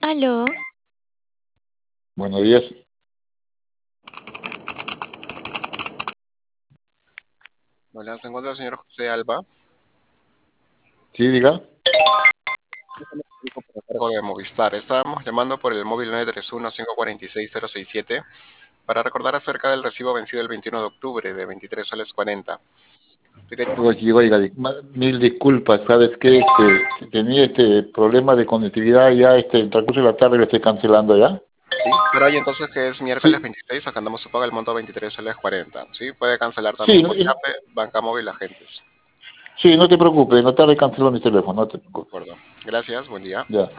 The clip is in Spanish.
Aló, Buenos días. Hola, ¿se encuentra el señor José Alba? Sí, diga. Cargo de Movistar. Estábamos llamando por el móvil 931-546-067 para recordar acerca del recibo vencido el 21 de octubre de 23 soles 40. Oiga, mil disculpas. ¿Sabes qué? Tenía este problema de conectividad ya, en el transcurso de la tarde lo estoy cancelando ya. ¿Sí? Para hoy entonces que es miércoles Sí, 26, agendamos su pago el monto 23 soles 40. ¿Sí? Puede cancelar también sí, por Yape, Banca Móvil, Agentes. sí, no te preocupes, en la tarde cancelo mi teléfono, no te De preocupes. acuerdo. Gracias, buen día. Ya.